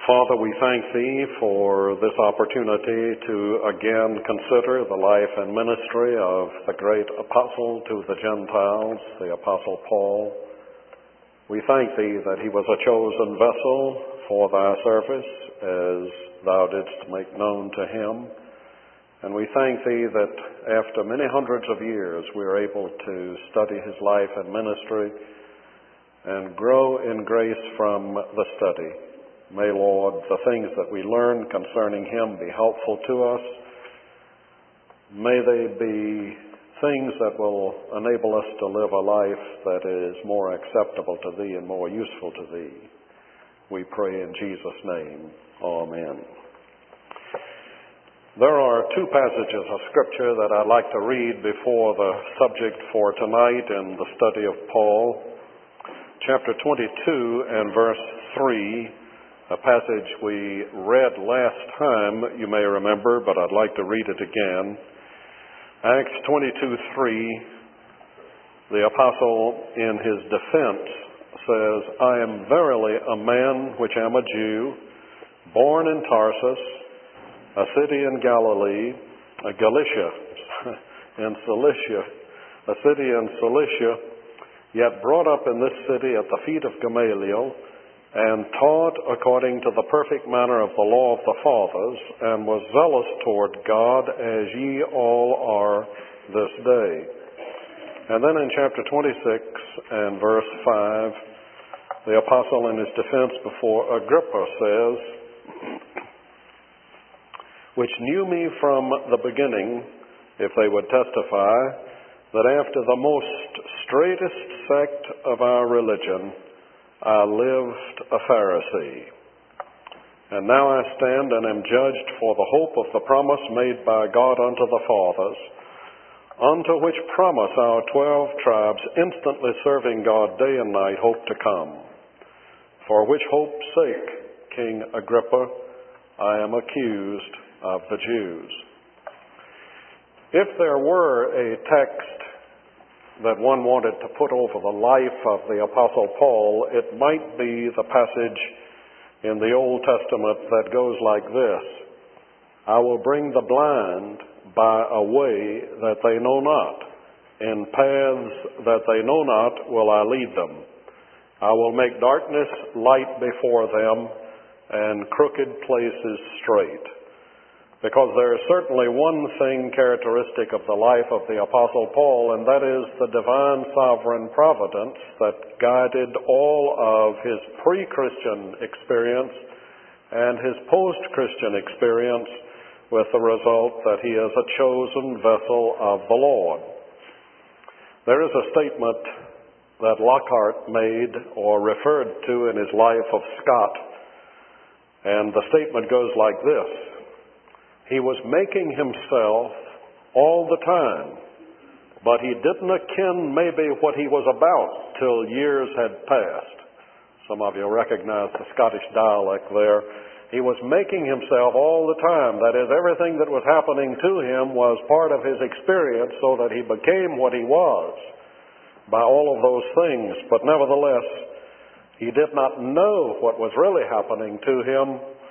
Father, we thank Thee for this opportunity to again consider the life and ministry of the great apostle to the Gentiles, the Apostle Paul. We thank Thee that he was a chosen vessel for Thy service, as Thou didst make known to him. And we thank Thee that after many hundreds of years we are able to study his life and ministry and grow in grace from the study. May, Lord, the things that we learn concerning him be helpful to us. May they be things that will enable us to live a life that is more acceptable to Thee and more useful to Thee. We pray in Jesus' name. Amen. There are two passages of Scripture that I'd like to read before the subject for tonight in the study of Paul. Chapter 22 and verse 3. A passage we read last time, you may remember, but I'd like to read it again. Acts 22:3, the apostle in his defense says, I am verily a man which am a Jew, born in Tarsus, a city in Galilee, Galatia, and Cilicia, a city in Cilicia, yet brought up in this city at the feet of Gamaliel, and taught according to the perfect manner of the law of the fathers, and was zealous toward God, as ye all are this day. And then in chapter 26 and verse 5, the apostle in his defense before Agrippa says, which knew me from the beginning, if they would testify, that after the most straightest sect of our religion, I lived a Pharisee. And now I stand and am judged for the hope of the promise made by God unto the fathers, unto which promise our 12 tribes, instantly serving God day and night, hope to come. For which hope's sake, King Agrippa, I am accused of the Jews. If there were a text that one wanted to put over the life of the Apostle Paul, it might be the passage in the Old Testament that goes like this: I will bring the blind by a way that they know not. In paths that they know not will I lead them. I will make darkness light before them, and crooked places straight. Because there is certainly one thing characteristic of the life of the Apostle Paul, and that is the divine sovereign providence that guided all of his pre-Christian experience and his post-Christian experience, with the result that he is a chosen vessel of the Lord. There is a statement that Lockhart made or referred to in his Life of Scott, and the statement goes like this: he was making himself all the time, but he didn't ken maybe what he was about till years had passed. Some of you recognize the Scottish dialect there. He was making himself all the time. That is, everything that was happening to him was part of his experience, so that he became what he was by all of those things. But nevertheless, he did not know what was really happening to him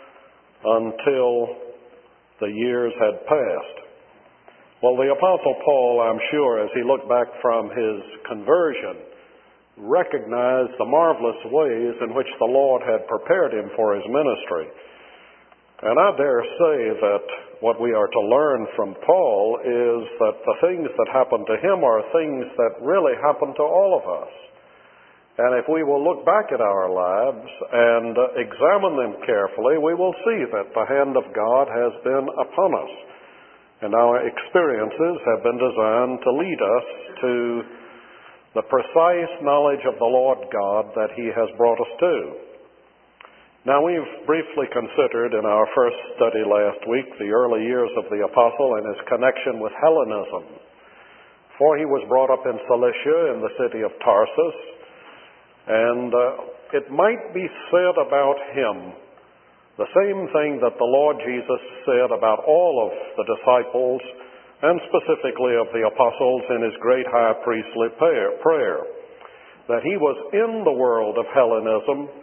until the years had passed. Well, the Apostle Paul, I'm sure, as he looked back from his conversion, recognized the marvelous ways in which the Lord had prepared him for his ministry. And I dare say that what we are to learn from Paul is that the things that happened to him are things that really happen to all of us. And if we will look back at our lives and examine them carefully, we will see that the hand of God has been upon us. And our experiences have been designed to lead us to the precise knowledge of the Lord God that He has brought us to. Now, we've briefly considered in our first study last week the early years of the apostle and his connection with Hellenism. For he was brought up in Cilicia in the city of Tarsus, and it might be said about him the same thing that the Lord Jesus said about all of the disciples, and specifically of the apostles in his great high priestly prayer, that he was in the world of Hellenism,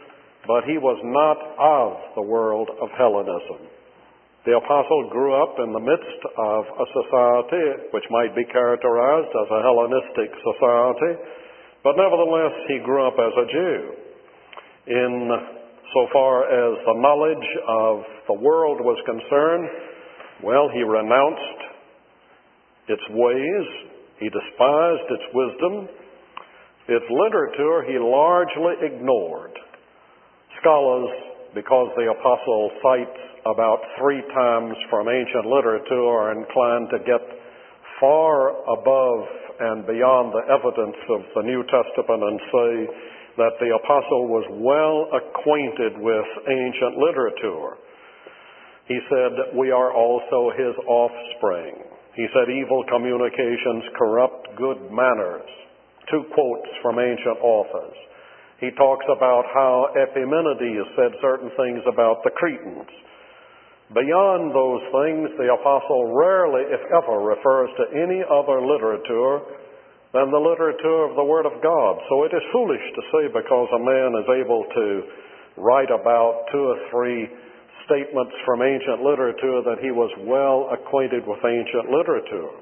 but he was not of the world of Hellenism. The apostle grew up in the midst of a society which might be characterized as a Hellenistic society, but nevertheless he grew up as a Jew. In so far as the knowledge of the world was concerned, well, he renounced its ways, he despised its wisdom, its literature he largely ignored. Scholars, because the apostle cites about 3 times from ancient literature, are inclined to get far above and beyond the evidence of the New Testament and say that the apostle was well acquainted with ancient literature. He said, we are also his offspring. He said, evil communications corrupt good manners. 2 quotes from ancient authors. He talks about how Epimenides said certain things about the Cretans. Beyond those things, the apostle rarely, if ever, refers to any other literature than the literature of the Word of God. So it is foolish to say because a man is able to write about 2 or 3 statements from ancient literature that he was well acquainted with ancient literature.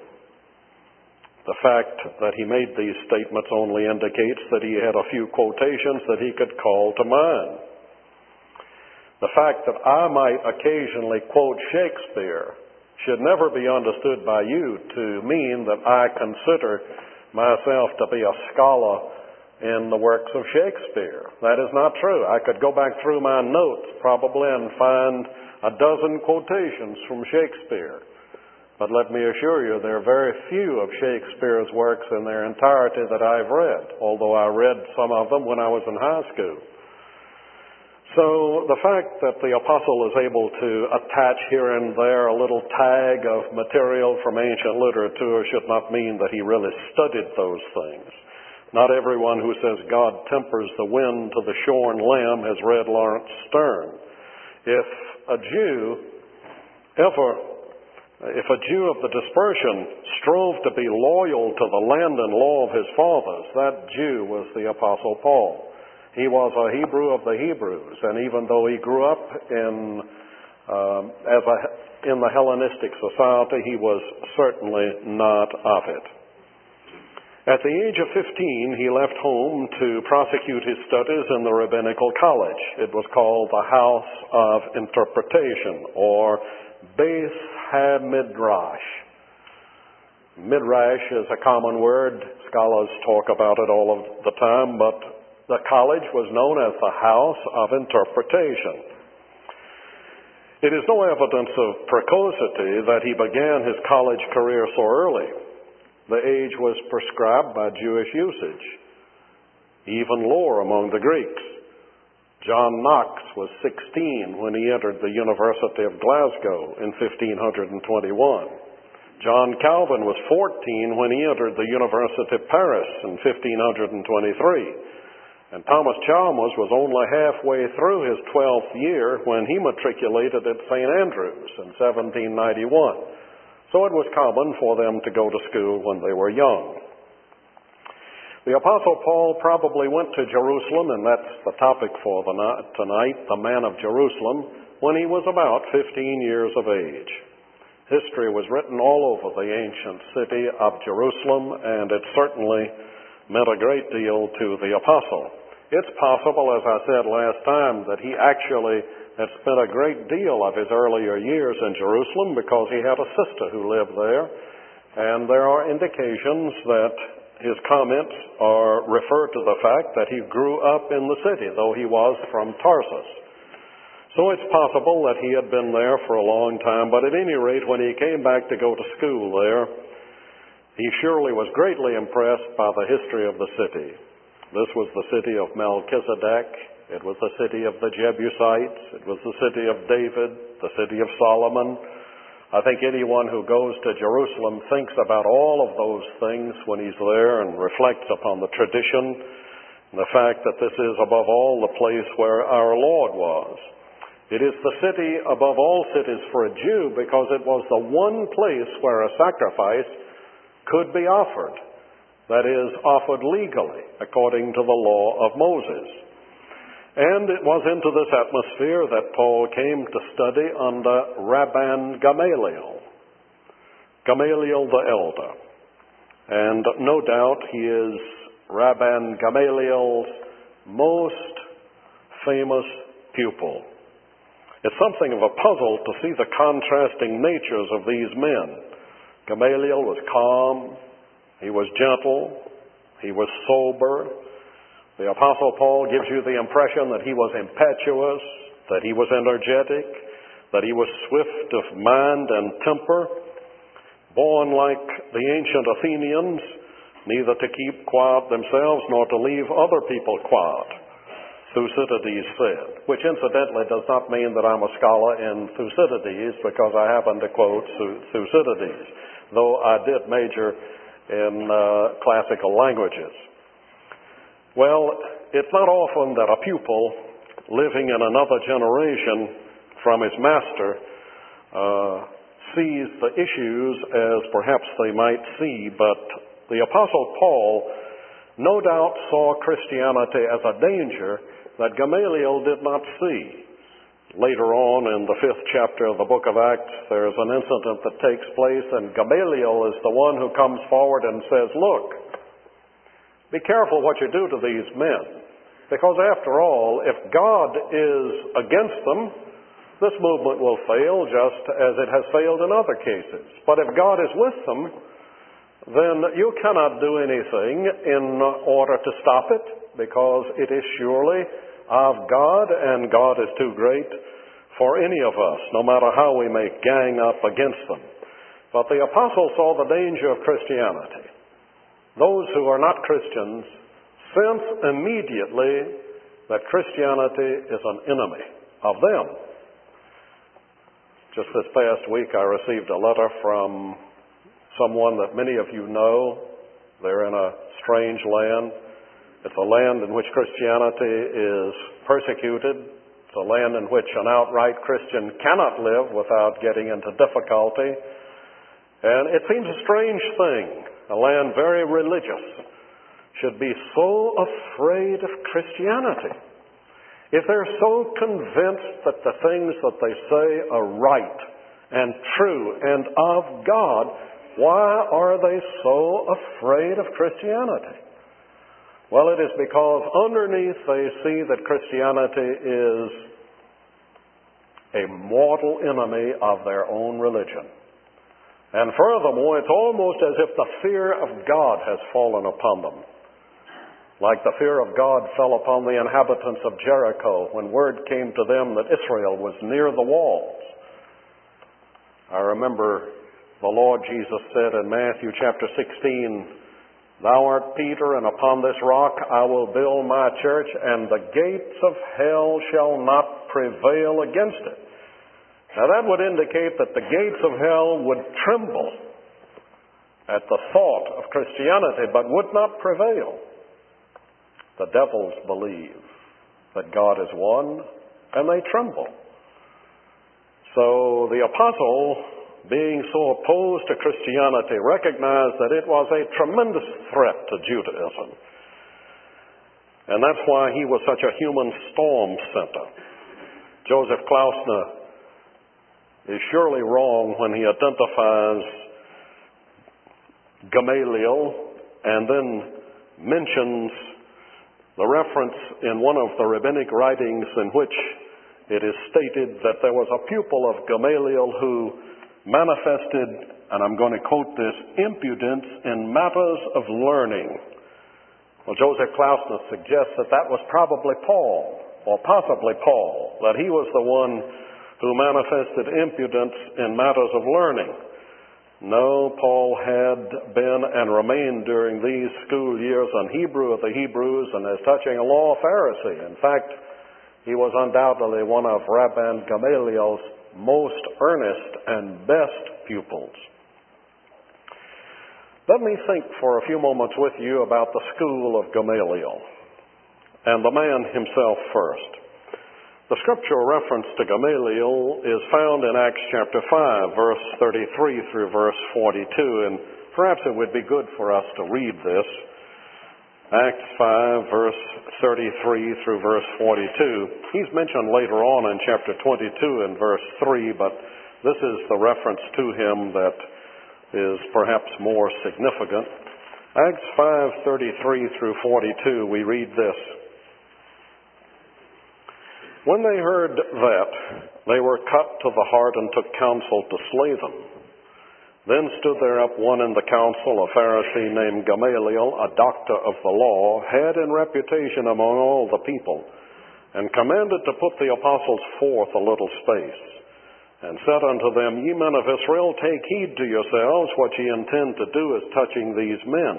The fact that he made these statements only indicates that he had a few quotations that he could call to mind. The fact that I might occasionally quote Shakespeare should never be understood by you to mean that I consider myself to be a scholar in the works of Shakespeare. That is not true. I could go back through my notes probably and find a dozen quotations from Shakespeare. But let me assure you, there are very few of Shakespeare's works in their entirety that I've read, although I read some of them when I was in high school. So the fact that the apostle is able to attach here and there a little tag of material from ancient literature should not mean that he really studied those things. Not everyone who says God tempers the wind to the shorn lamb has read Lawrence Stern. If a Jew of the dispersion strove to be loyal to the land and law of his fathers, that Jew was the Apostle Paul. He was a Hebrew of the Hebrews, and even though he grew up in the Hellenistic society, he was certainly not of it. At the age of 15, he left home to prosecute his studies in the rabbinical college. It was called the House of Interpretation, or Beis HaMidrash. Midrash is a common word. Scholars talk about it all of the time, but the college was known as the House of Interpretation. It is no evidence of precocity that he began his college career so early. The age was prescribed by Jewish usage, even lower among the Greeks. John Knox was 16 when he entered the University of Glasgow in 1521. John Calvin was 14 when he entered the University of Paris in 1523. And Thomas Chalmers was only halfway through his 12th year when he matriculated at St. Andrews in 1791. So it was common for them to go to school when they were young. The Apostle Paul probably went to Jerusalem, and that's the topic for tonight, the man of Jerusalem, when he was about 15 years of age. History was written all over the ancient city of Jerusalem, and it certainly meant a great deal to the apostle. It's possible, as I said last time, that he actually had spent a great deal of his earlier years in Jerusalem because he had a sister who lived there, and there are indications that his comments refer to the fact that he grew up in the city, though he was from Tarsus. So it's possible that he had been there for a long time, but at any rate, when he came back to go to school there, he surely was greatly impressed by the history of the city. This was the city of Melchizedek. It was the city of the Jebusites. It was the city of David, the city of Solomon. I think anyone who goes to Jerusalem thinks about all of those things when he's there and reflects upon the tradition and the fact that this is above all the place where our Lord was. It is the city above all cities for a Jew because it was the one place where a sacrifice could be offered, that is, offered legally according to the law of Moses. And it was into this atmosphere that Paul came to study under Rabban Gamaliel, Gamaliel the elder. And no doubt he is Rabban Gamaliel's most famous pupil. It's something of a puzzle to see the contrasting natures of these men. Gamaliel was calm, he was gentle, he was sober. The Apostle Paul gives you the impression that he was impetuous, that he was energetic, that he was swift of mind and temper, born like the ancient Athenians, neither to keep quiet themselves nor to leave other people quiet, Thucydides said, which incidentally does not mean that I'm a scholar in Thucydides because I happen to quote Thucydides, though I did major in classical languages. Well, it's not often that a pupil living in another generation from his master sees the issues as perhaps they might see, but the Apostle Paul no doubt saw Christianity as a danger that Gamaliel did not see. Later on in the 5th chapter of the book of Acts, there's an incident that takes place, and Gamaliel is the one who comes forward and says, look, be careful what you do to these men, because after all, if God is against them, this movement will fail just as it has failed in other cases. But if God is with them, then you cannot do anything in order to stop it, because it is surely of God, and God is too great for any of us, no matter how we may gang up against them. But the apostle saw the danger of Christianity. Those who are not Christians sense immediately that Christianity is an enemy of them. Just this past week I received a letter from someone that many of you know. They're in a strange land. It's a land in which Christianity is persecuted. It's a land in which an outright Christian cannot live without getting into difficulty. And it seems a strange thing. A land very religious should be so afraid of Christianity. If they're so convinced that the things that they say are right and true and of God, why are they so afraid of Christianity? Well, it is because underneath they see that Christianity is a mortal enemy of their own religion. And furthermore, it's almost as if the fear of God has fallen upon them. Like the fear of God fell upon the inhabitants of Jericho when word came to them that Israel was near the walls. I remember the Lord Jesus said in Matthew chapter 16, Thou art Peter, and upon this rock I will build my church, and the gates of hell shall not prevail against it. Now that would indicate that the gates of hell would tremble at the thought of Christianity, but would not prevail. The devils believe that God is one, and they tremble. So the apostle, being so opposed to Christianity, recognized that it was a tremendous threat to Judaism. And that's why he was such a human storm center. Joseph Klausner is surely wrong when he identifies Gamaliel and then mentions the reference in one of the rabbinic writings in which it is stated that there was a pupil of Gamaliel who manifested, and I'm going to quote this, impudence in matters of learning. Well, Joseph Klausner suggests that that was probably Paul, or possibly Paul, that he was the one who manifested impudence in matters of learning. No, Paul had been and remained during these school years an Hebrew of the Hebrews, and as touching a law, Pharisee. In fact, he was undoubtedly one of Rabban Gamaliel's most earnest and best pupils. Let me think for a few moments with you about the school of Gamaliel and the man himself first. The scriptural reference to Gamaliel is found in Acts chapter 5, verse 33 through verse 42, and perhaps it would be good for us to read this. Acts 5, verse 33 through verse 42. He's mentioned later on in chapter 22 and verse 3, but this is the reference to him that is perhaps more significant. Acts 5:33 through 42, we read this. When they heard that, they were cut to the heart and took counsel to slay them. Then stood there up one in the council, a Pharisee named Gamaliel, a doctor of the law, had in reputation among all the people, and commanded to put the apostles forth a little space, and said unto them, Ye men of Israel, take heed to yourselves what ye intend to do as touching these men.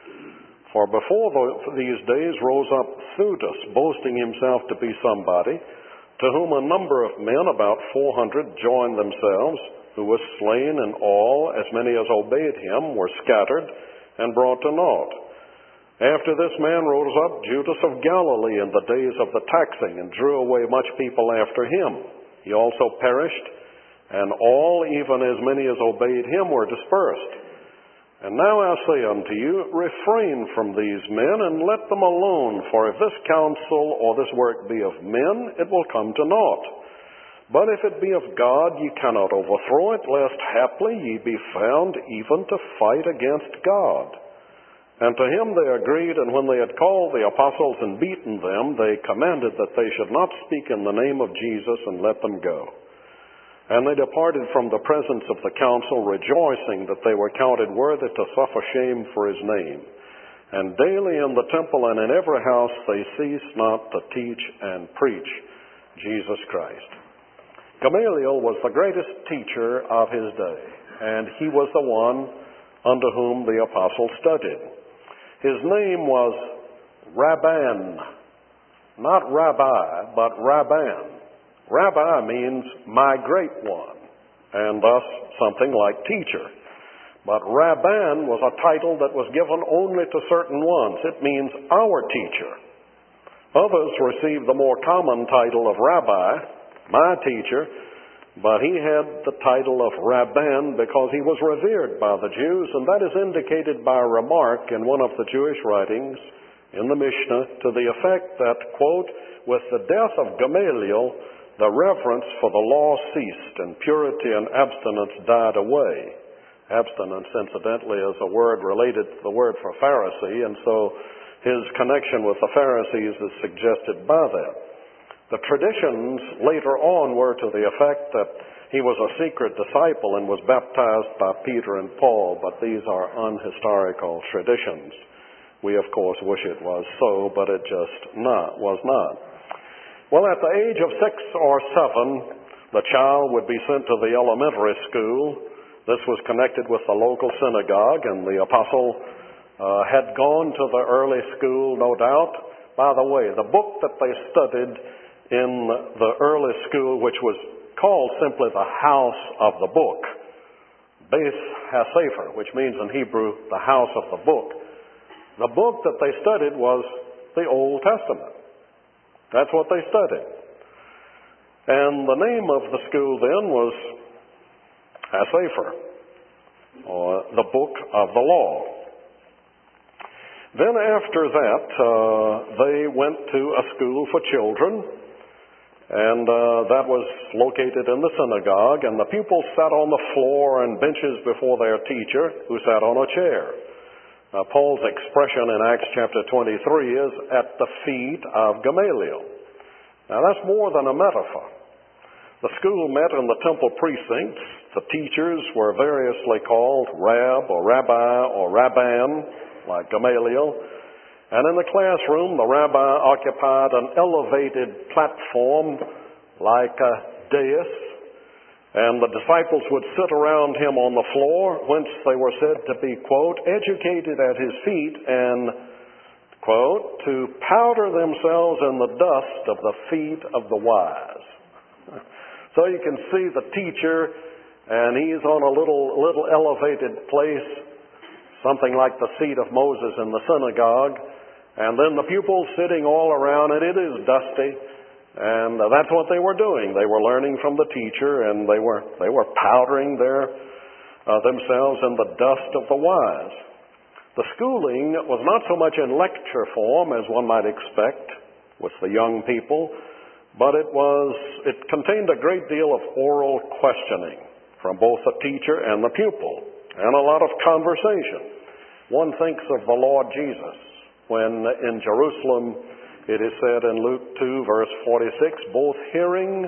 For before these days rose up Theudas, boasting himself to be somebody, to whom a number of men, about 400, joined themselves, who was slain, and all, as many as obeyed him, were scattered and brought to naught. After this man rose up Judas of Galilee in the days of the taxing, and drew away much people after him. He also perished, and all, even as many as obeyed him, were dispersed. And now I say unto you, refrain from these men, and let them alone, for if this counsel or this work be of men, it will come to naught. But if it be of God, ye cannot overthrow it, lest haply ye be found even to fight against God. And to him they agreed, and when they had called the apostles and beaten them, they commanded that they should not speak in the name of Jesus, and let them go. And they departed from the presence of the council, rejoicing that they were counted worthy to suffer shame for his name. And daily in the temple and in every house they ceased not to teach and preach Jesus Christ. Gamaliel was the greatest teacher of his day, and he was the one under whom the apostles studied. His name was Rabban, not Rabbi, but Rabban. Rabbi means my great one, and thus something like teacher. But Rabban was a title that was given only to certain ones. It means our teacher. Others received the more common title of Rabbi, my teacher, but he had the title of Rabban because he was revered by the Jews, and that is indicated by a remark in one of the Jewish writings in the Mishnah to the effect that, quote, with the death of Gamaliel, the reverence for the law ceased, and purity and abstinence died away. Abstinence, incidentally, is a word related to the word for Pharisee, and so his connection with the Pharisees is suggested by that. The traditions later on were to the effect that he was a secret disciple and was baptized by Peter and Paul, but these are unhistorical traditions. We, of course, wish it was so, but it just was not. Well, at the age of 6 or 7, the child would be sent to the elementary school. This was connected with the local synagogue, and the apostle had gone to the early school, no doubt. By the way, the book that they studied in the early school, which was called simply the House of the Book, Beis HaSefer, which means in Hebrew, the House of the Book. The book that they studied was the Old Testament. That's what they studied. And the name of the school then was HaSefer, or the Book of the Law. Then after that, they went to a school for children, and that was located in the synagogue, and the pupils sat on the floor and benches before their teacher, who sat on a chair. Paul's expression in Acts chapter 23 is at the feet of Gamaliel. Now that's more than a metaphor. The school met in the temple precincts. The teachers were variously called Rab or Rabbi or Rabban, like Gamaliel. And in the classroom, the rabbi occupied an elevated platform like a dais, and the disciples would sit around him on the floor, whence they were said to be, quote, educated at his feet and, quote, to powder themselves in the dust of the feet of the wise. So you can see the teacher, and he's on a little elevated place, something like the seat of Moses in the synagogue, and then the pupils sitting all around it. It is dusty, and that's what they were doing. They were learning from the teacher, and they were powdering themselves in the dust of the wise. The schooling was not so much in lecture form as one might expect with the young people, but it contained a great deal of oral questioning from both the teacher and the pupil, and a lot of conversation. One thinks of the Lord Jesus when in Jerusalem it is said in Luke 2 verse 46, both hearing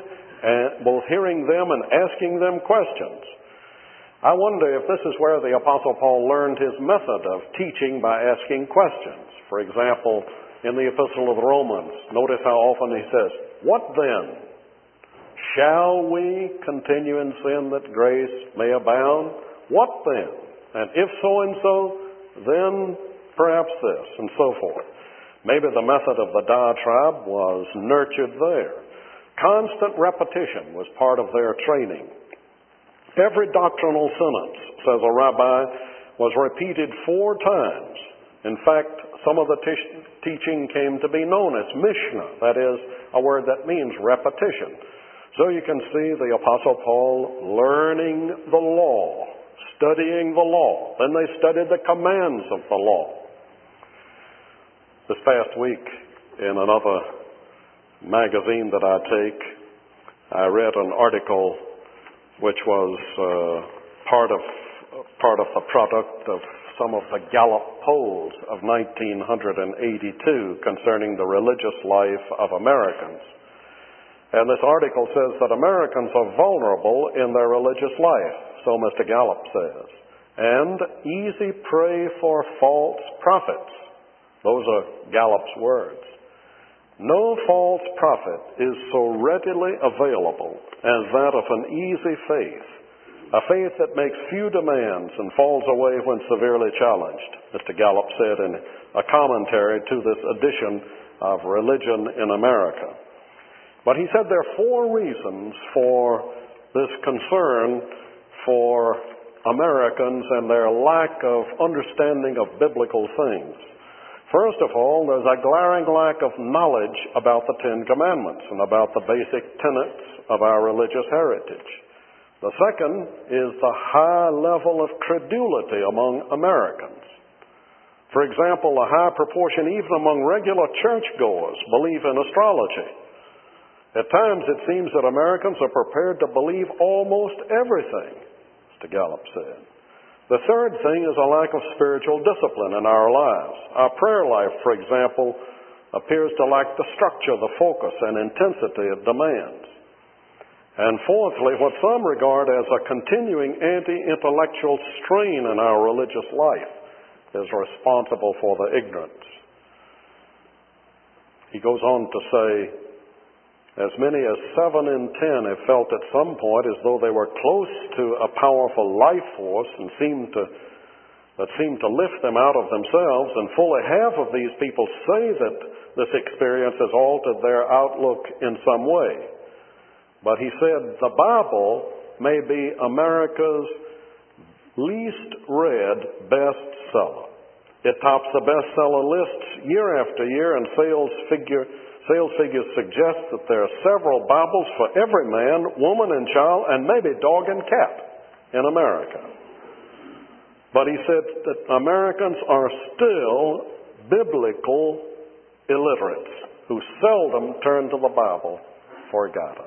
them and asking them questions. I wonder if this is where the Apostle Paul learned his method of teaching by asking questions. For example, in the Epistle of the Romans, notice how often he says, "What then? Shall we continue in sin that grace may abound? What then? And if so and so, then perhaps this," and so forth. Maybe the method of the diatribe was nurtured there. Constant repetition was part of their training. Every doctrinal sentence, says a rabbi, was repeated 4 times. In fact, some of the teaching came to be known as Mishnah, that is, a word that means repetition. So you can see the Apostle Paul learning the law, studying the law. Then they studied the commands of the law. This past week, in another magazine that I take, I read an article which was part of the product of some of the Gallup polls of 1982 concerning the religious life of Americans. And this article says that Americans are vulnerable in their religious life, so Mr. Gallup says, and easy prey for false prophets. Those are Gallup's words. No false prophet is so readily available as that of an easy faith, a faith that makes few demands and falls away when severely challenged, Mr. Gallup said in a commentary to this edition of Religion in America. But he said there are 4 reasons for this concern for Americans and their lack of understanding of biblical things. First of all, there's a glaring lack of knowledge about the 10 Commandments and about the basic tenets of our religious heritage. The second is the high level of credulity among Americans. For example, a high proportion even among regular churchgoers believe in astrology. At times it seems that Americans are prepared to believe almost everything, Mr. Gallup said. The third thing is a lack of spiritual discipline in our lives. Our prayer life, for example, appears to lack the structure, the focus, and intensity it demands. And fourthly, what some regard as a continuing anti-intellectual strain in our religious life is responsible for the ignorance. He goes on to say, as many as 7 in 10 have felt at some point as though they were close to a powerful life force and seemed to lift them out of themselves, and fully half of these people say that this experience has altered their outlook in some way. But he said the Bible may be America's least read bestseller. It tops the bestseller lists year after year, and sales figures suggest that there are several Bibles for every man, woman, and child, and maybe dog and cat in America. But he said that Americans are still biblical illiterates who seldom turn to the Bible for guidance.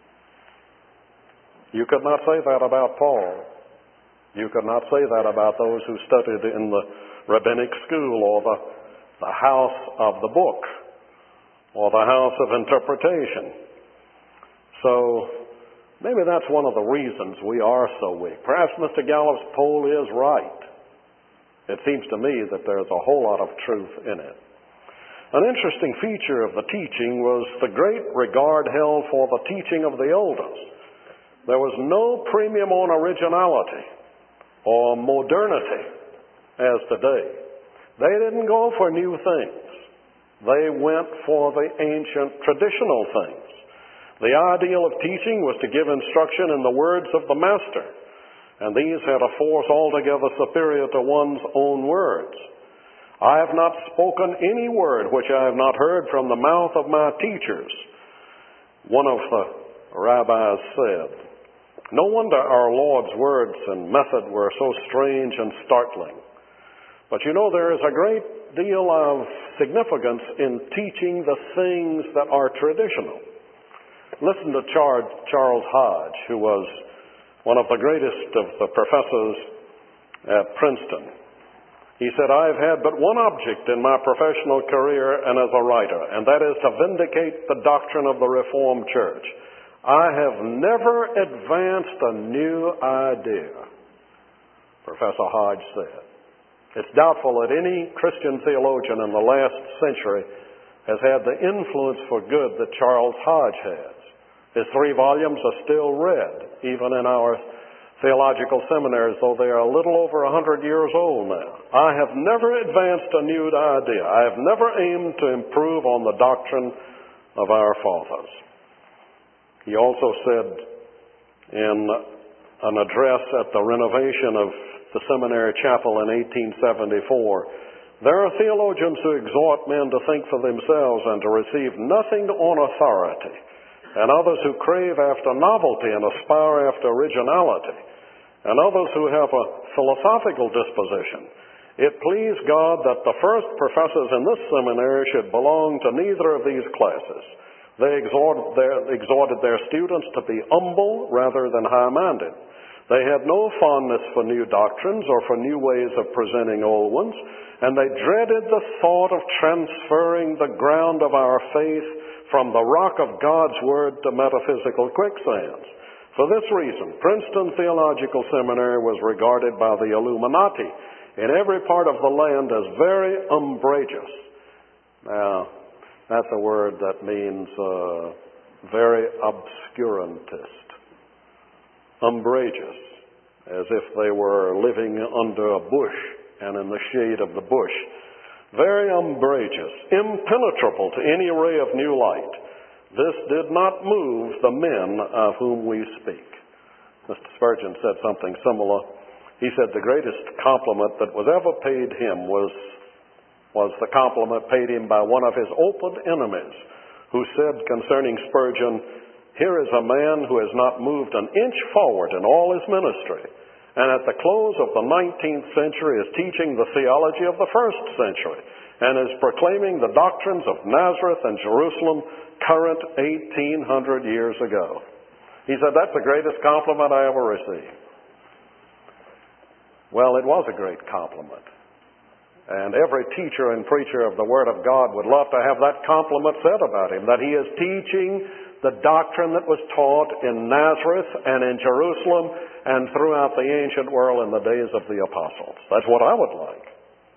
You could not say that about Paul. You could not say that about those who studied in the rabbinic school or the house of the book, or the house of interpretation. So maybe that's one of the reasons we are so weak. Perhaps Mr. Gallup's poll is right. It seems to me that there's a whole lot of truth in it. An interesting feature of the teaching was the great regard held for the teaching of the elders. There was no premium on originality or modernity as today. They didn't go for new things. They went for the ancient traditional things. The ideal of teaching was to give instruction in the words of the master, and these had a force altogether superior to one's own words. I have not spoken any word which I have not heard from the mouth of my teachers, one of the rabbis said. No wonder our Lord's words and method were so strange and startling. But you know, there is a great deal of significance in teaching the things that are traditional. Listen to Charles Hodge, who was one of the greatest of the professors at Princeton. He said, "I've had but one object in my professional career and as a writer, and that is to vindicate the doctrine of the Reformed Church. I have never advanced a new idea," Professor Hodge said. It's doubtful that any Christian theologian in the last century has had the influence for good that Charles Hodge has. His 3 volumes are still read, even in our theological seminaries, though they are a little over 100 years old now. I have never advanced a new idea. I have never aimed to improve on the doctrine of our fathers. He also said in an address at the renovation of the seminary chapel in 1874, "There are theologians who exhort men to think for themselves and to receive nothing on authority, and others who crave after novelty and aspire after originality, and others who have a philosophical disposition. It pleased God that the first professors in this seminary should belong to neither of these classes. They exhorted their students to be humble rather than high-minded. They had no fondness for new doctrines or for new ways of presenting old ones, and they dreaded the thought of transferring the ground of our faith from the rock of God's Word to metaphysical quicksands. For this reason, Princeton Theological Seminary was regarded by the Illuminati in every part of the land as very umbrageous." Now, that's a word that means very obscurantist. Umbrageous, as if they were living under a bush and in the shade of the bush. Very umbrageous, impenetrable to any ray of new light. This did not move the men of whom we speak. Mr. Spurgeon said something similar. He said the greatest compliment that was ever paid him was the compliment paid him by one of his open enemies, who said concerning Spurgeon, "Here is a man who has not moved an inch forward in all his ministry, and at the close of the 19th century is teaching the theology of the 1st century, and is proclaiming the doctrines of Nazareth and Jerusalem current 1800 years ago." He said, "That's the greatest compliment I ever received." Well, it was a great compliment. And every teacher and preacher of the Word of God would love to have that compliment said about him, that he is teaching the doctrine that was taught in Nazareth and in Jerusalem and throughout the ancient world in the days of the apostles. That's what I would like.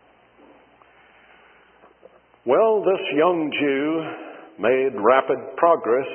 Well, this young Jew made rapid progress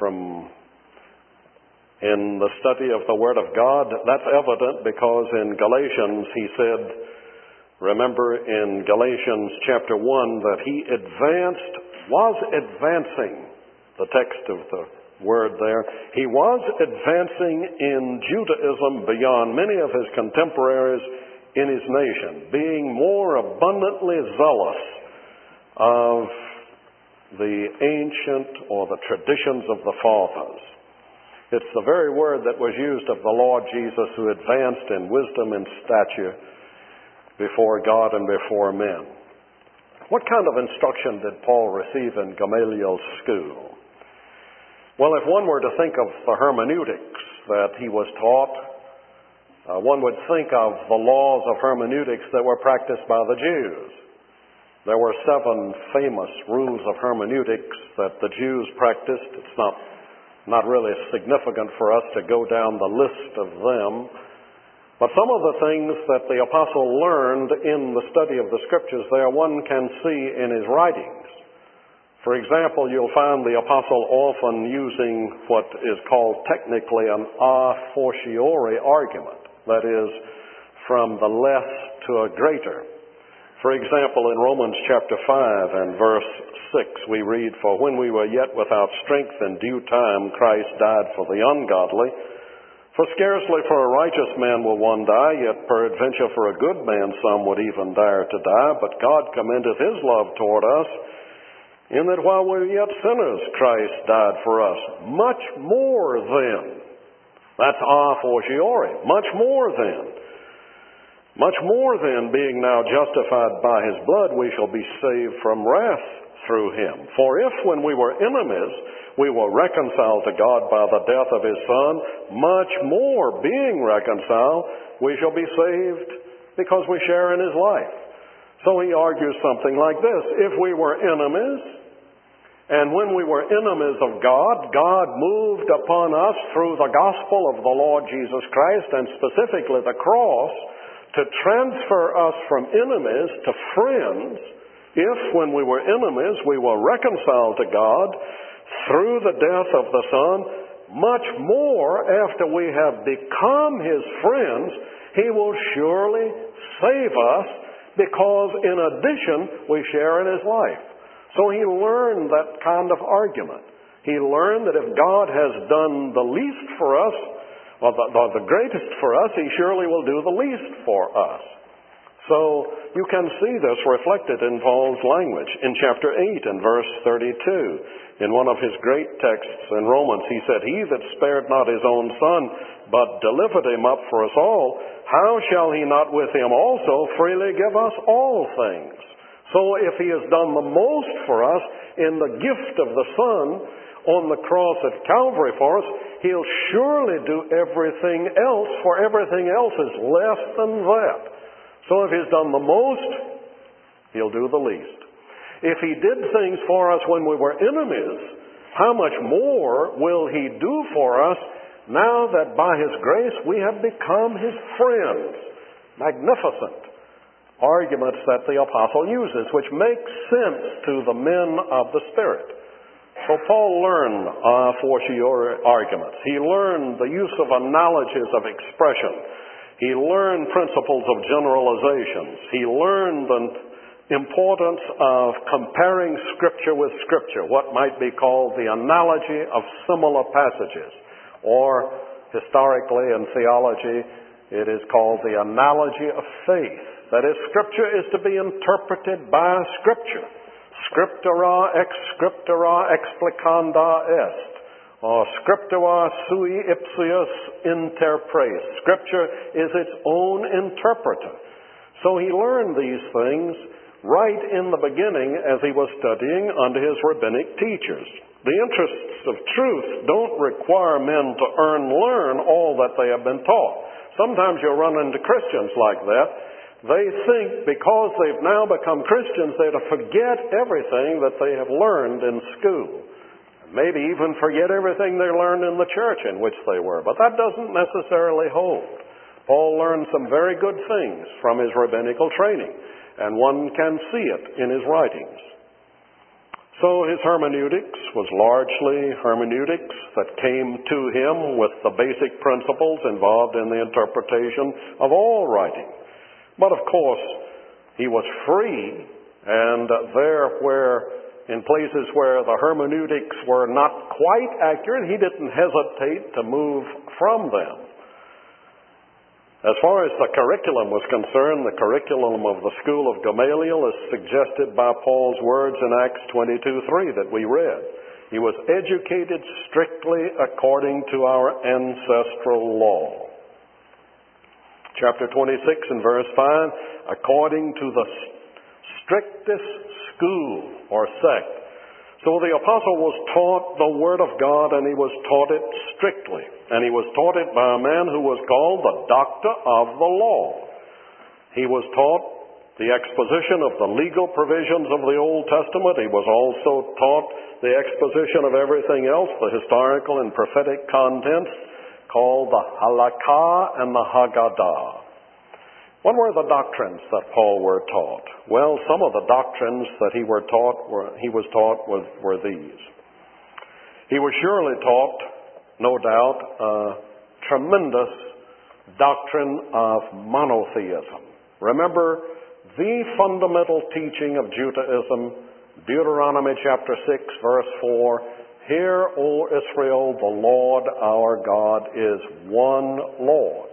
in the study of the Word of God. That's evident because in Galatians he said, remember in Galatians chapter 1, that he was advancing, the text of the word there, he was advancing in Judaism beyond many of his contemporaries in his nation, being more abundantly zealous of the ancient or the traditions of the fathers. It's the very word that was used of the Lord Jesus, who advanced in wisdom and stature before God and before men. What kind of instruction did Paul receive in Gamaliel's school? Well, if one were to think of the hermeneutics that he was taught, one would think of the laws of hermeneutics that were practiced by the Jews. There were 7 famous rules of hermeneutics that the Jews practiced. It's not really significant for us to go down the list of them. But some of the things that the apostle learned in the study of the Scriptures there, one can see in his writings. For example, you'll find the apostle often using what is called technically an a fortiori argument. That is, from the less to a greater. For example, in Romans chapter 5 and verse 6, we read, "For when we were yet without strength, in due time Christ died for the ungodly. For scarcely for a righteous man will one die, yet peradventure for a good man some would even dare to die. But God commendeth his love toward us, in that while we were yet sinners, Christ died for us. Much more then," that's a fortiori, much more then, Much more then, being now justified by his blood, we shall be saved from wrath through him. For if, when we were enemies, we were reconciled to God by the death of his Son, much more, being reconciled, we shall be saved because we share in his life. So he argues something like this: if we were enemies, and when we were enemies of God, God moved upon us through the gospel of the Lord Jesus Christ, and specifically the cross, to transfer us from enemies to friends. If, when we were enemies, we were reconciled to God through the death of the Son, much more, after we have become his friends, he will surely save us, because in addition we share in his life. So he learned that kind of argument. He learned that if God has done the least for us, or the greatest for us, he surely will do the least for us. So you can see this reflected in Paul's language. In chapter 8 and verse 32, in one of his great texts in Romans, he said, "He that spared not his own Son, but delivered him up for us all, how shall he not with him also freely give us all things?" So if he has done the most for us in the gift of the Son on the cross at Calvary for us, he'll surely do everything else, for everything else is less than that. So if he's done the most, he'll do the least. If he did things for us when we were enemies, how much more will he do for us now that by his grace we have become his friends? Magnificent arguments that the apostle uses, which make sense to the men of the Spirit. So Paul learned fortiori arguments. He learned the use of analogies of expression. He learned principles of generalizations. He learned the importance of comparing Scripture with Scripture, what might be called the analogy of similar passages, or historically in theology, it is called the analogy of faith. That is, Scripture is to be interpreted by Scripture. Scriptura ex scriptura explicanda est, or scriptura sui ipsius inter pres. Scripture is its own interpreter. So he learned these things right in the beginning as he was studying under his rabbinic teachers. The interests of truth don't require men to learn all that they have been taught. Sometimes you'll run into Christians like that. They think because they've now become Christians, they're to forget everything that they have learned in school. Maybe even forget everything they learned in the church in which they were. But that doesn't necessarily hold. Paul learned some very good things from his rabbinical training, and one can see it in his writings. So his hermeneutics was largely hermeneutics that came to him with the basic principles involved in the interpretation of all writing. But of course, he was free, and in places where the hermeneutics were not quite accurate, he didn't hesitate to move from them. As far as the curriculum was concerned, the curriculum of the school of Gamaliel is suggested by Paul's words in Acts 22:3 that we read. He was educated strictly according to our ancestral law. Chapter 26 and verse 5, according to the strictest school or sect. So the apostle was taught the Word of God, and he was taught it strictly. And he was taught it by a man who was called the doctor of the law. He was taught the exposition of the legal provisions of the Old Testament. He was also taught the exposition of everything else, the historical and prophetic contents, called the Halakha and the Haggadah. What were the doctrines that Paul were taught? Well, some of the doctrines that he was taught were these. He was surely taught, no doubt, a tremendous doctrine of monotheism. Remember, the fundamental teaching of Judaism, Deuteronomy chapter 6, verse 4, "Hear, O Israel, the Lord our God is one Lord."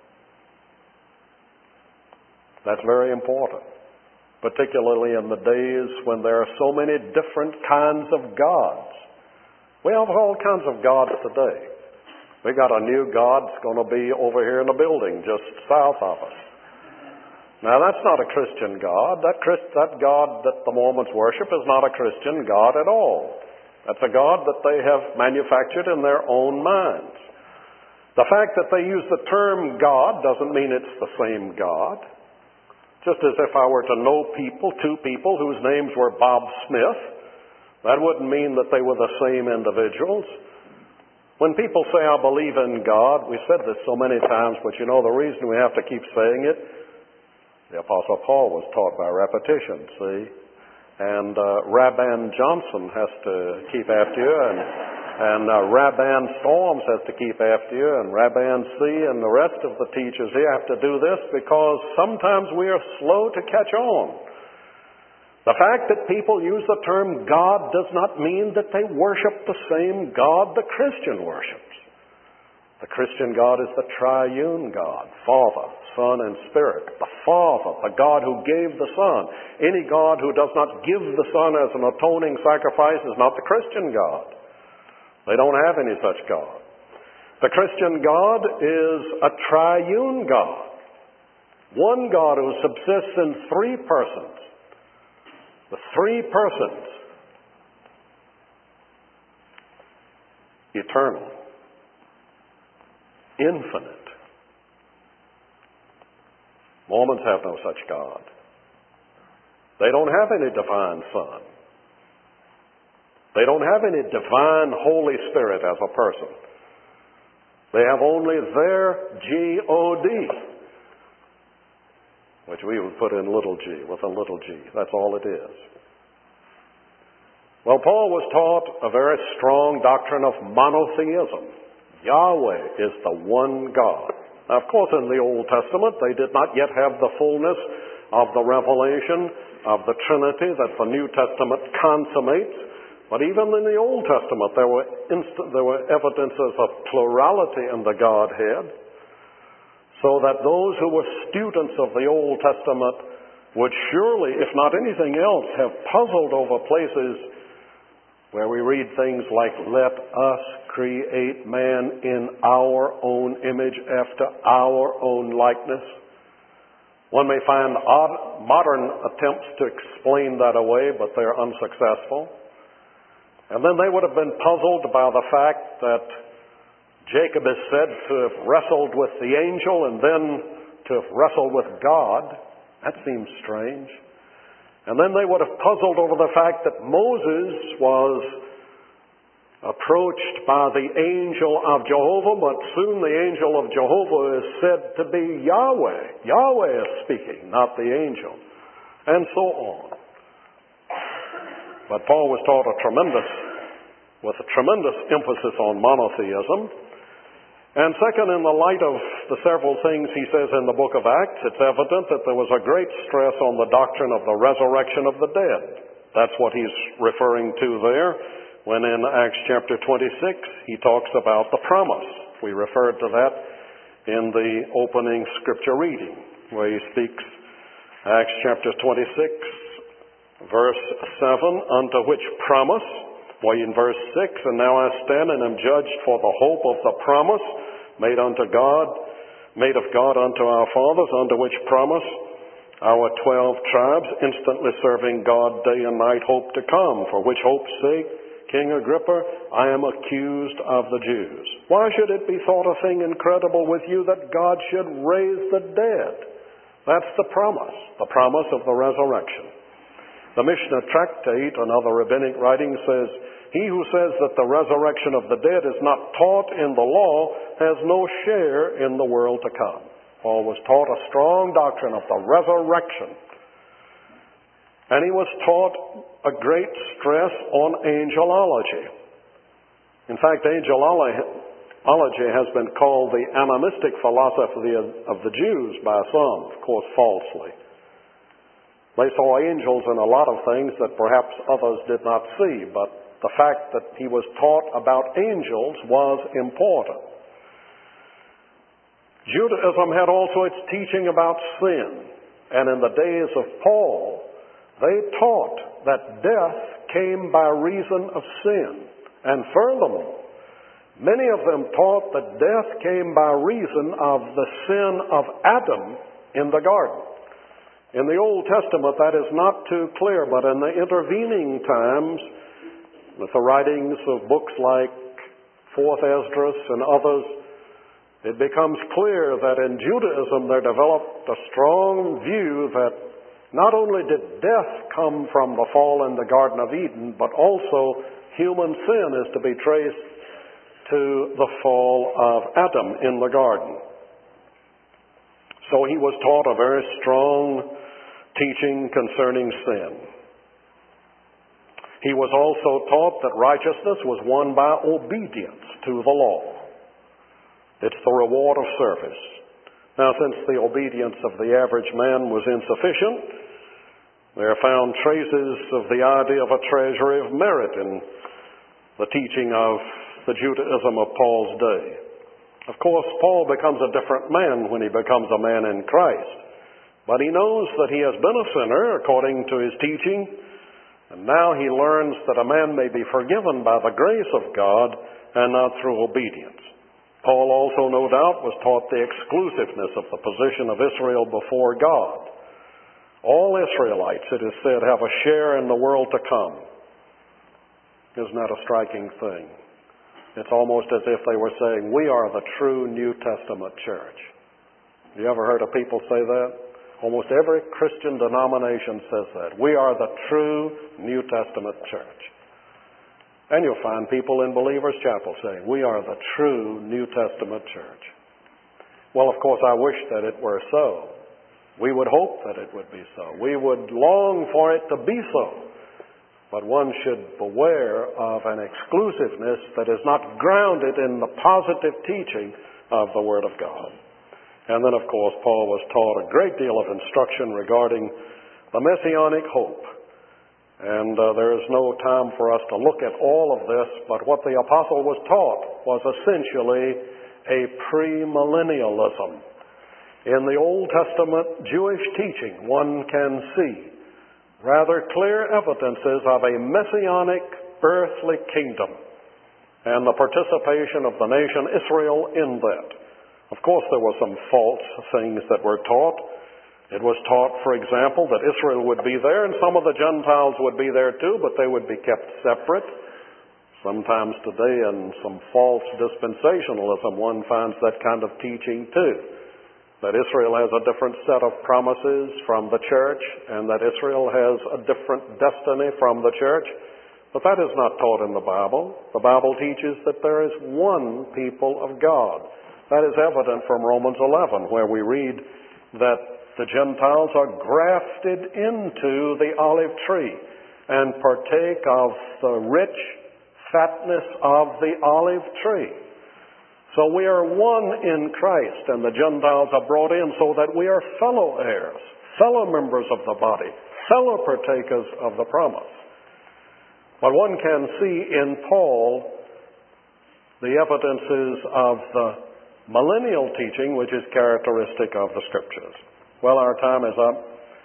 That's very important, particularly in the days when there are so many different kinds of gods. We have all kinds of gods today. We got a new god that's going to be over here in the building just south of us. Now, that's not a Christian God. That God that the Mormons worship is not a Christian God at all. That's a God that they have manufactured in their own minds. The fact that they use the term God doesn't mean it's the same God. Just as if I were to know two people whose names were Bob Smith, that wouldn't mean that they were the same individuals. When people say, I believe in God, we've said this so many times, but the reason we have to keep saying it, the Apostle Paul was taught by repetition, see? And Rabban Johnson has to keep after you, and Rabban Storms has to keep after you, and Rabban C. and the rest of the teachers here have to do this because sometimes we are slow to catch on. The fact that people use the term God does not mean that they worship the same God the Christian worships. The Christian God is the triune God, Father, Son, and Spirit. The Father, the God who gave the Son. Any God who does not give the Son as an atoning sacrifice is not the Christian God. They don't have any such God. The Christian God is a triune God. One God who subsists in three persons. The three persons. Eternal. Infinite. Mormons have no such God. They don't have any divine Son. They don't have any divine Holy Spirit as a person. They have only their G-O-D, which we would put in little g, with a little g. That's all it is. Well, Paul was taught a very strong doctrine of monotheism. Yahweh is the one God. Now, of course, in the Old Testament, they did not yet have the fullness of the revelation of the Trinity that the New Testament consummates. But even in the Old Testament, there were evidences of plurality in the Godhead, so that those who were students of the Old Testament would surely, if not anything else, have puzzled over places where we read things like, let us create man in our own image after our own likeness. One may find odd modern attempts to explain that away, but they're unsuccessful. And then they would have been puzzled by the fact that Jacob is said to have wrestled with the angel and then to have wrestled with God. That seems strange. And then they would have puzzled over the fact that Moses was approached by the angel of Jehovah, but soon the angel of Jehovah is said to be Yahweh. Yahweh is speaking, not the angel. And so on. But Paul was taught with a tremendous emphasis on monotheism. And second, in the light of the several things he says in the book of Acts, it's evident that there was a great stress on the doctrine of the resurrection of the dead. That's what he's referring to there when in Acts chapter 26 he talks about the promise. We referred to that in the opening scripture reading where he speaks, Acts chapter 26, verse 7, unto which promise, in verse 6, and now I stand and am judged for the hope of the promise made of God unto our fathers, unto which promise our 12 tribes, instantly serving God day and night, hope to come, for which hope's sake, King Agrippa, I am accused of the Jews. Why should it be thought a thing incredible with you that God should raise the dead? That's the promise of the resurrection. The Mishnah Tractate, another rabbinic writing, says, he who says that the resurrection of the dead is not taught in the law has no share in the world to come. Paul was taught a strong doctrine of the resurrection. And he was taught a great stress on angelology. In fact, angelology has been called the animistic philosophy of the Jews by some, of course falsely. They saw angels in a lot of things that perhaps others did not see, but the fact that he was taught about angels was important. Judaism had also its teaching about sin, and in the days of Paul, they taught that death came by reason of sin. And furthermore, many of them taught that death came by reason of the sin of Adam in the garden. In the Old Testament, that is not too clear, but in the intervening times, with the writings of books like 4th Esdras and others, it becomes clear that in Judaism there developed a strong view that not only did death come from the fall in the Garden of Eden, but also human sin is to be traced to the fall of Adam in the garden. So he was taught a very strong teaching concerning sin. He was also taught that righteousness was won by obedience to the law. It's the reward of service. Now, since the obedience of the average man was insufficient, there are found traces of the idea of a treasury of merit in the teaching of the Judaism of Paul's day. Of course, Paul becomes a different man when he becomes a man in Christ. But he knows that he has been a sinner according to his teaching, and now he learns that a man may be forgiven by the grace of God and not through obedience. Paul also, no doubt, was taught the exclusiveness of the position of Israel before God. All Israelites, it is said, have a share in the world to come. Isn't that a striking thing? It's almost as if they were saying, we are the true New Testament church. You ever heard of people say that? Almost every Christian denomination says that. We are the true New Testament church. And you'll find people in Believers' Chapel saying, we are the true New Testament church. Well, of course, I wish that it were so. We would hope that it would be so. We would long for it to be so. But one should beware of an exclusiveness that is not grounded in the positive teaching of the Word of God. And then, of course, Paul was taught a great deal of instruction regarding the messianic hope. And there is no time for us to look at all of this, but what the apostle was taught was essentially a premillennialism. In the Old Testament Jewish teaching, one can see rather clear evidences of a messianic earthly kingdom and the participation of the nation Israel in that. Of course, there were some false things that were taught. It was taught, for example, that Israel would be there and some of the Gentiles would be there too, but they would be kept separate. Sometimes today in some false dispensationalism, one finds that kind of teaching too. That Israel has a different set of promises from the church and that Israel has a different destiny from the church. But that is not taught in the Bible. The Bible teaches that there is one people of God. That is evident from Romans 11, where we read that the Gentiles are grafted into the olive tree and partake of the rich fatness of the olive tree. So we are one in Christ, and the Gentiles are brought in so that we are fellow heirs, fellow members of the body, fellow partakers of the promise. But one can see in Paul the evidences of the millennial teaching, which is characteristic of the Scriptures. Well, our time is up.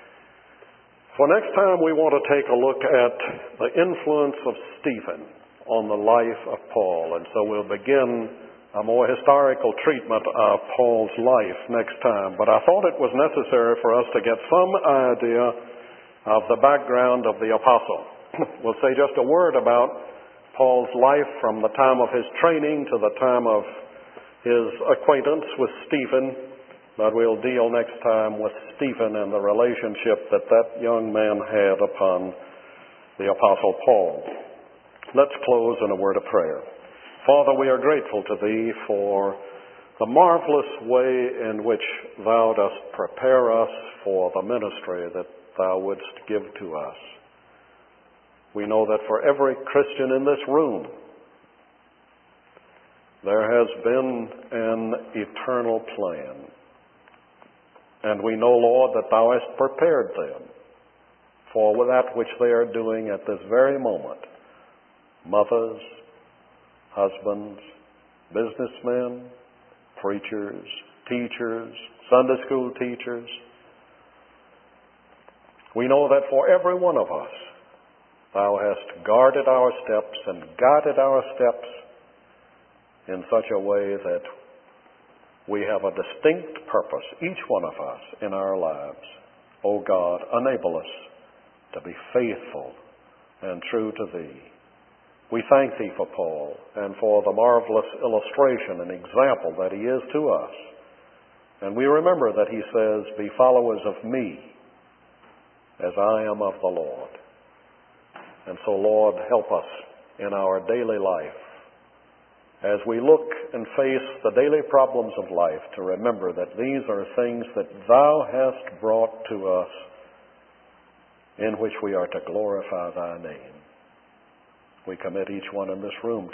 For next time, we want to take a look at the influence of Stephen on the life of Paul. And so we'll begin a more historical treatment of Paul's life next time. But I thought it was necessary for us to get some idea of the background of the apostle. We'll say just a word about Paul's life from the time of his training to the time of his acquaintance with Stephen. But we'll deal next time with Stephen and the relationship that that young man had upon the apostle Paul. Let's close in a word of prayer. Father, we are grateful to Thee for the marvelous way in which Thou dost prepare us for the ministry that Thou wouldst give to us. We know that for every Christian in this room, there has been an eternal plan. And we know, Lord, that Thou hast prepared them for that which they are doing at this very moment. Mothers, husbands, businessmen, preachers, teachers, Sunday school teachers. We know that for every one of us, Thou hast guarded our steps and guided our steps in such a way that we have a distinct purpose, each one of us, in our lives. O God, enable us to be faithful and true to Thee. We thank Thee for Paul and for the marvelous illustration and example that he is to us. And we remember that he says, be followers of me as I am of the Lord. And so, Lord, help us in our daily life as we look and face the daily problems of life to remember that these are things that Thou hast brought to us in which we are to glorify Thy name. We commit each one in this room